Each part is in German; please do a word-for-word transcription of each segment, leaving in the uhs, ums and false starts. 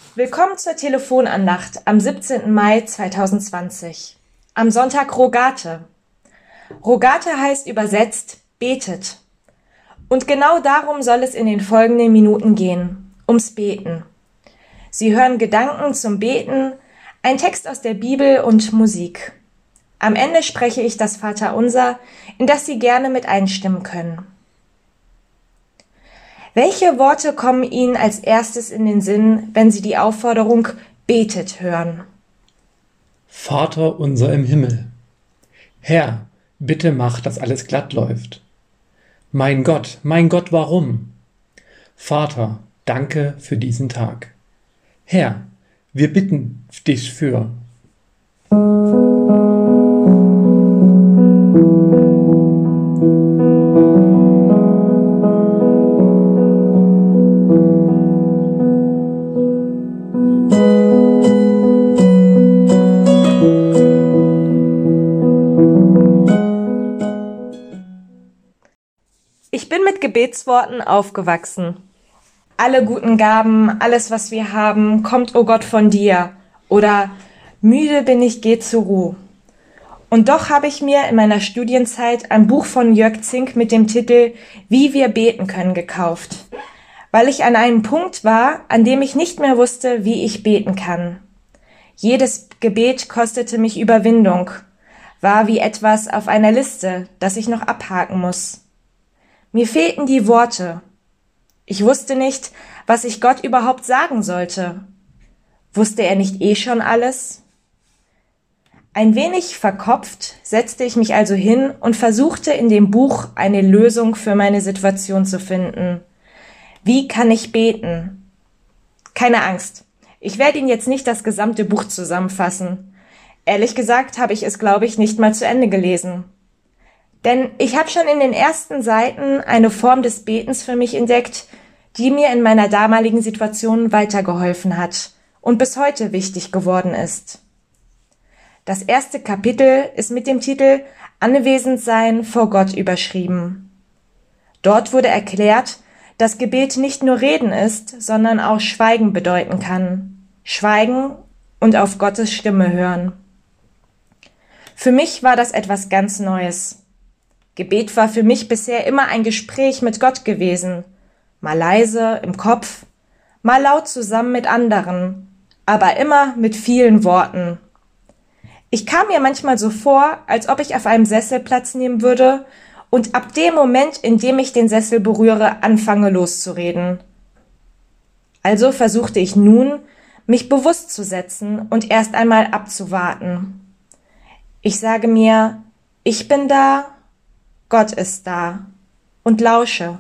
Willkommen zur Telefonandacht am siebzehnten Mai zweitausendzwanzig. Am Sonntag Rogate. Rogate heißt übersetzt betet. Und genau darum soll es in den folgenden Minuten gehen, ums Beten. Sie hören Gedanken zum Beten, ein Text aus der Bibel und Musik. Am Ende spreche ich das Vaterunser, in das Sie gerne mit einstimmen können. Welche Worte kommen Ihnen als erstes in den Sinn, wenn Sie die Aufforderung betet hören? Vater unser im Himmel. Herr, bitte mach, dass alles glatt läuft. Mein Gott, mein Gott, warum? Vater, danke für diesen Tag. Herr, wir bitten dich für. Ich bin mit Gebetsworten aufgewachsen. Alle guten Gaben, alles was wir haben, kommt, o Gott, von dir. Oder müde bin ich, geh zur Ruhe. Und doch habe ich mir in meiner Studienzeit ein Buch von Jörg Zink mit dem Titel Wie wir beten können gekauft, weil ich an einem Punkt war, an dem ich nicht mehr wusste, wie ich beten kann. Jedes Gebet kostete mich Überwindung, war wie etwas auf einer Liste, das ich noch abhaken muss. Mir fehlten die Worte. Ich wusste nicht, was ich Gott überhaupt sagen sollte. Wusste er nicht eh schon alles? Ein wenig verkopft setzte ich mich also hin und versuchte in dem Buch eine Lösung für meine Situation zu finden. Wie kann ich beten? Keine Angst, ich werde Ihnen jetzt nicht das gesamte Buch zusammenfassen. Ehrlich gesagt habe ich es, glaube ich, nicht mal zu Ende gelesen. Denn ich habe schon in den ersten Seiten eine Form des Betens für mich entdeckt, die mir in meiner damaligen Situation weitergeholfen hat und bis heute wichtig geworden ist. Das erste Kapitel ist mit dem Titel Anwesendsein vor Gott überschrieben. Dort wurde erklärt, dass Gebet nicht nur Reden ist, sondern auch Schweigen bedeuten kann. Schweigen und auf Gottes Stimme hören. Für mich war das etwas ganz Neues. Gebet war für mich bisher immer ein Gespräch mit Gott gewesen, mal leise im Kopf, mal laut zusammen mit anderen, aber immer mit vielen Worten. Ich kam mir manchmal so vor, als ob ich auf einem Sessel Platz nehmen würde und ab dem Moment, in dem ich den Sessel berühre, anfange loszureden. Also versuchte ich nun, mich bewusst zu setzen und erst einmal abzuwarten. Ich sage mir, ich bin da, Gott ist da und lausche.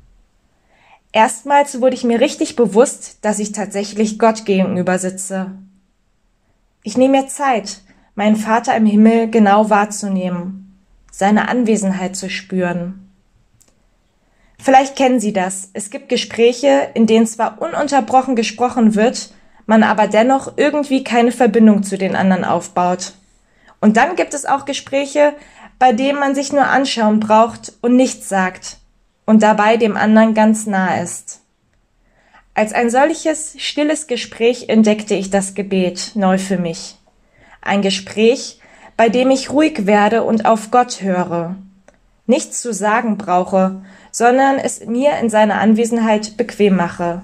Erstmals wurde ich mir richtig bewusst, dass ich tatsächlich Gott gegenüber sitze. Ich nehme mir Zeit, meinen Vater im Himmel genau wahrzunehmen, seine Anwesenheit zu spüren. Vielleicht kennen Sie das. Es gibt Gespräche, in denen zwar ununterbrochen gesprochen wird, man aber dennoch irgendwie keine Verbindung zu den anderen aufbaut. Und dann gibt es auch Gespräche, bei dem man sich nur anschauen braucht und nichts sagt und dabei dem anderen ganz nah ist. Als ein solches stilles Gespräch entdeckte ich das Gebet neu für mich. Ein Gespräch, bei dem ich ruhig werde und auf Gott höre, nichts zu sagen brauche, sondern es mir in seiner Anwesenheit bequem mache.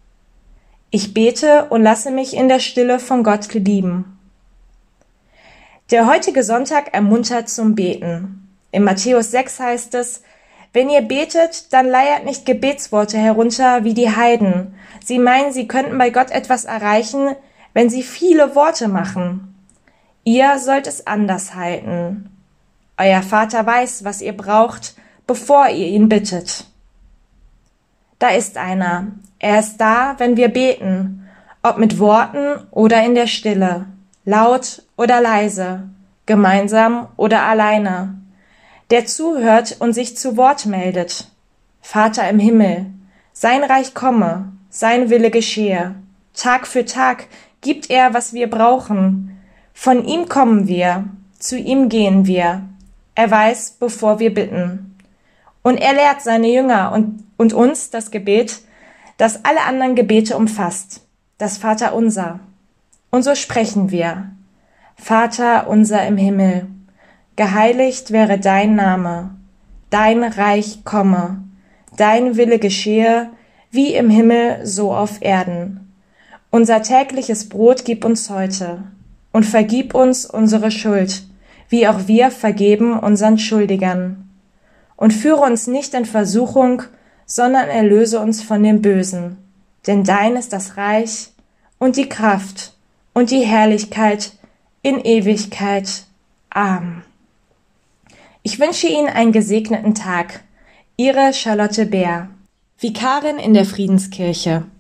Ich bete und lasse mich in der Stille von Gott lieben. Der heutige Sonntag ermuntert zum Beten. In Matthäus sechs heißt es, wenn ihr betet, dann leiert nicht Gebetsworte herunter wie die Heiden. Sie meinen, sie könnten bei Gott etwas erreichen, wenn sie viele Worte machen. Ihr sollt es anders halten. Euer Vater weiß, was ihr braucht, bevor ihr ihn bittet. Da ist einer. Er ist da, wenn wir beten, ob mit Worten oder in der Stille. Laut oder leise, gemeinsam oder alleine, der zuhört und sich zu Wort meldet. Vater im Himmel, sein Reich komme, sein Wille geschehe. Tag für Tag gibt er, was wir brauchen. Von ihm kommen wir, zu ihm gehen wir. Er weiß, bevor wir bitten. Und er lehrt seine Jünger und, und uns das Gebet, das alle anderen Gebete umfasst. das Vaterunser. Und so sprechen wir. Vater unser im Himmel, geheiligt wäre dein Name, dein Reich komme, dein Wille geschehe, wie im Himmel so auf Erden. Unser tägliches Brot gib uns heute und vergib uns unsere Schuld, wie auch wir vergeben unseren Schuldigern. Und führe uns nicht in Versuchung, sondern erlöse uns von dem Bösen. Denn dein ist das Reich und die Kraft und die Herrlichkeit in Ewigkeit. Amen. Ich wünsche Ihnen einen gesegneten Tag. Ihre Charlotte Beer, Vikarin in der Friedenskirche.